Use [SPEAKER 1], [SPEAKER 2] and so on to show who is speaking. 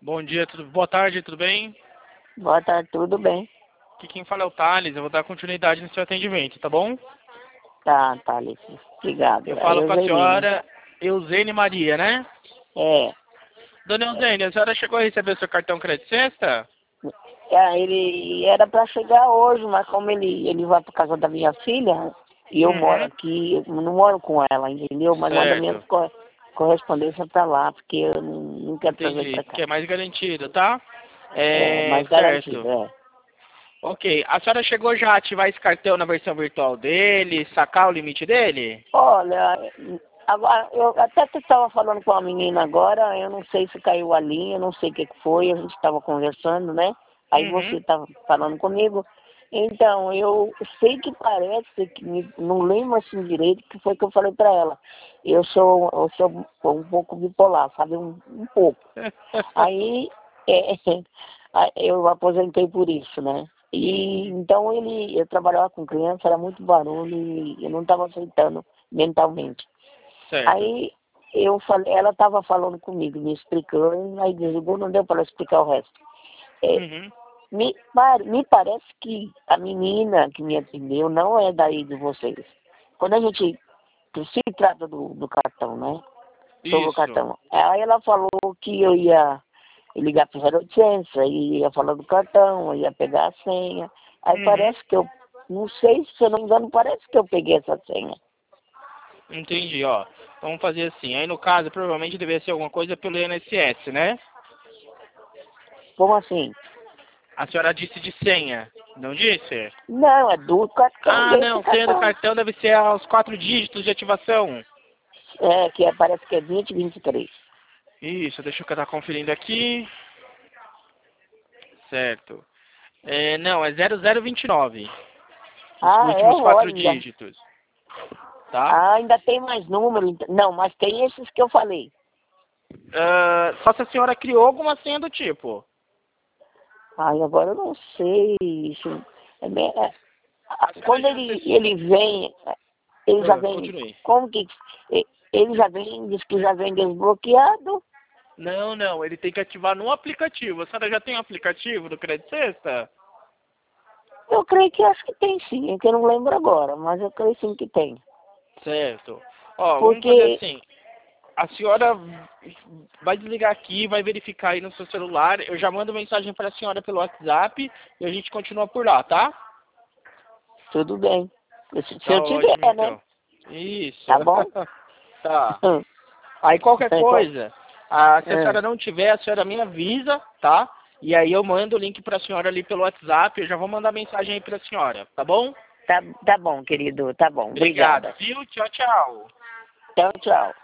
[SPEAKER 1] Bom dia, boa tarde, tudo bem?
[SPEAKER 2] Boa tarde, tudo bem?
[SPEAKER 1] Aqui quem fala é o Thales, eu vou dar continuidade no seu atendimento, tá bom?
[SPEAKER 2] Tá, Thales. Obrigado.
[SPEAKER 1] Eu
[SPEAKER 2] É
[SPEAKER 1] falo com a
[SPEAKER 2] Euseni, né?
[SPEAKER 1] senhora Eusene Maria, né?
[SPEAKER 2] É.
[SPEAKER 1] Dona Eusene, a senhora chegou a receber o seu cartão crédito sexta?
[SPEAKER 2] Ele era para chegar hoje, mas como ele vai por casa da minha filha, e eu moro
[SPEAKER 1] Uhum,
[SPEAKER 2] aqui, eu não moro com ela, entendeu? Mas manda minhas
[SPEAKER 1] certo,
[SPEAKER 2] correspondência para lá, porque eu não quero trazer
[SPEAKER 1] entendi,
[SPEAKER 2] para cá.
[SPEAKER 1] que é mais garantido, tá?
[SPEAKER 2] É,
[SPEAKER 1] É,
[SPEAKER 2] mais garantido,
[SPEAKER 1] certo.
[SPEAKER 2] é.
[SPEAKER 1] Ok, a senhora chegou já a ativar esse cartão na versão virtual dele, sacar o limite dele?
[SPEAKER 2] Olha, agora, eu até que estava falando com a menina agora, eu não sei se caiu a linha, não sei o que que foi, a gente estava conversando, né? Aí você
[SPEAKER 1] Uhum,
[SPEAKER 2] estava falando comigo. Então, eu sei que parece que, não lembro assim direito, que foi que eu falei para ela. Eu sou um pouco bipolar, sabe? Um pouco. Aí, é, eu aposentei por isso, né? E então eu trabalhava com criança, era muito barulho e eu não estava aceitando mentalmente.
[SPEAKER 1] certo.
[SPEAKER 2] Aí eu falei, ela estava falando comigo, me explicando, aí desligou, não deu para explicar o resto. É,
[SPEAKER 1] Uhum,
[SPEAKER 2] me parece que a menina que me atendeu não é daí de vocês. Quando a gente se trata do cartão, né? Sobre o
[SPEAKER 1] isso.
[SPEAKER 2] cartão. Aí ela falou que eu ia ligar para o 0800, aí ia falar do cartão, eu ia pegar a senha. Aí
[SPEAKER 1] Uhum.
[SPEAKER 2] parece que eu, não sei, se eu não me engano, parece que eu peguei essa senha.
[SPEAKER 1] Entendi, ó. Vamos fazer assim. Aí no caso, provavelmente deveria ser alguma coisa pelo INSS, né?
[SPEAKER 2] Como assim?
[SPEAKER 1] A senhora disse de senha, não disse?
[SPEAKER 2] Não, é do cartão,
[SPEAKER 1] Ah,
[SPEAKER 2] desse
[SPEAKER 1] não, senha do
[SPEAKER 2] cartão.
[SPEAKER 1] cartão deve ser aos 4 dígitos de ativação.
[SPEAKER 2] É, que parece que é 2023.
[SPEAKER 1] Isso, deixa eu estar conferindo aqui. Certo. É, não, é 0029. Os
[SPEAKER 2] Ah, é,
[SPEAKER 1] últimos quatro
[SPEAKER 2] olha.
[SPEAKER 1] dígitos, tá?
[SPEAKER 2] Ah, ainda tem mais número. Não, mas tem esses que eu falei.
[SPEAKER 1] Ah, só se a senhora criou alguma senha do tipo.
[SPEAKER 2] Ai, agora eu não sei. Isso,
[SPEAKER 1] A senhora
[SPEAKER 2] quando
[SPEAKER 1] já acessou.
[SPEAKER 2] ele vem, ele já
[SPEAKER 1] Ah,
[SPEAKER 2] vem,
[SPEAKER 1] continue.
[SPEAKER 2] como que, ele já vem, diz que já vem desbloqueado.
[SPEAKER 1] Não, não, ele tem que ativar no aplicativo. A senhora já tem o aplicativo do Crédito Sexta?
[SPEAKER 2] Eu creio que acho que tem sim, é que eu não lembro agora, mas eu creio sim que tem.
[SPEAKER 1] Certo. Ó, vamos fazer
[SPEAKER 2] Porque,
[SPEAKER 1] assim. A senhora vai desligar aqui, vai verificar aí no seu celular. Eu já mando mensagem para a senhora pelo WhatsApp e a gente continua por lá, tá?
[SPEAKER 2] tudo bem. Se
[SPEAKER 1] Tá
[SPEAKER 2] eu
[SPEAKER 1] ótimo,
[SPEAKER 2] tiver, né?
[SPEAKER 1] então. Isso.
[SPEAKER 2] Tá bom?
[SPEAKER 1] Tá. Aí qualquer
[SPEAKER 2] Então,
[SPEAKER 1] coisa, se a senhora não tiver, a senhora me avisa, tá? E aí eu mando o link para a senhora ali pelo WhatsApp. Eu já vou mandar mensagem aí para a senhora, tá bom?
[SPEAKER 2] tá bom, querido, tá bom.
[SPEAKER 1] Obrigado,
[SPEAKER 2] Obrigada.
[SPEAKER 1] viu? Tchau, tchau.
[SPEAKER 2] Tchau, tchau.